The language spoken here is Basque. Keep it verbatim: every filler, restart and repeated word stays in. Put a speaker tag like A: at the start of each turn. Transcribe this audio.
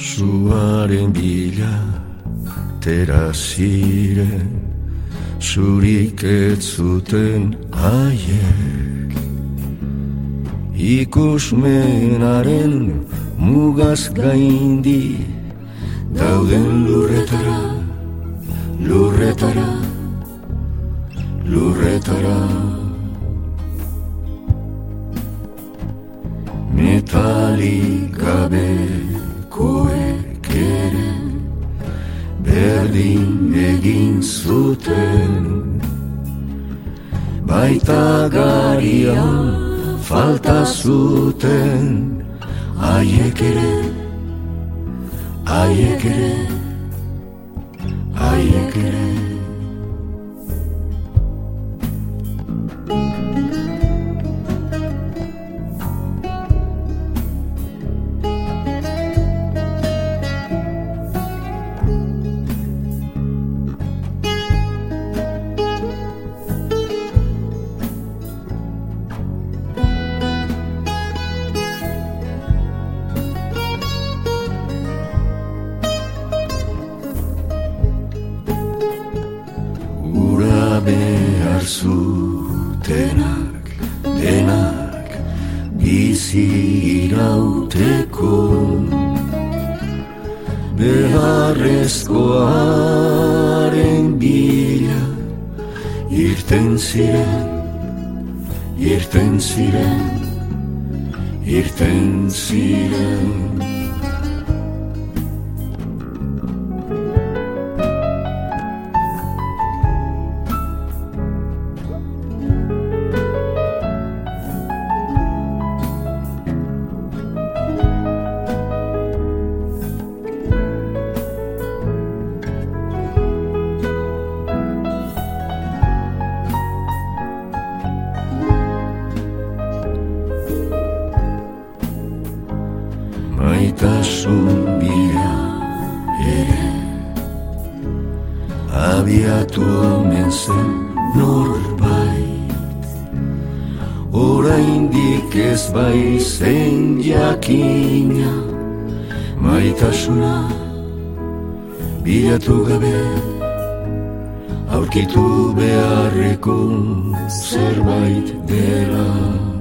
A: Zuaren bila tera ziren, zurik ez zuten haiek. Ikusmenaren mugaz gaindi, dauden lurretara, lurretara, lurretara. Metalik gabekoek ere berdin egin zuten, baita garian falta zuten, haiek ere, haiek ere, haiek ere. Behar zutenak, denak, bizi irauteko, beharrezkoaren bila, irten ziren, irten ziren, irten ziren. Maitasun bila ere abiatu omen zen norbait, oraindik ez baizen jakina, maitasuna bilatu gabe aurkitu beharreko zerbait dela.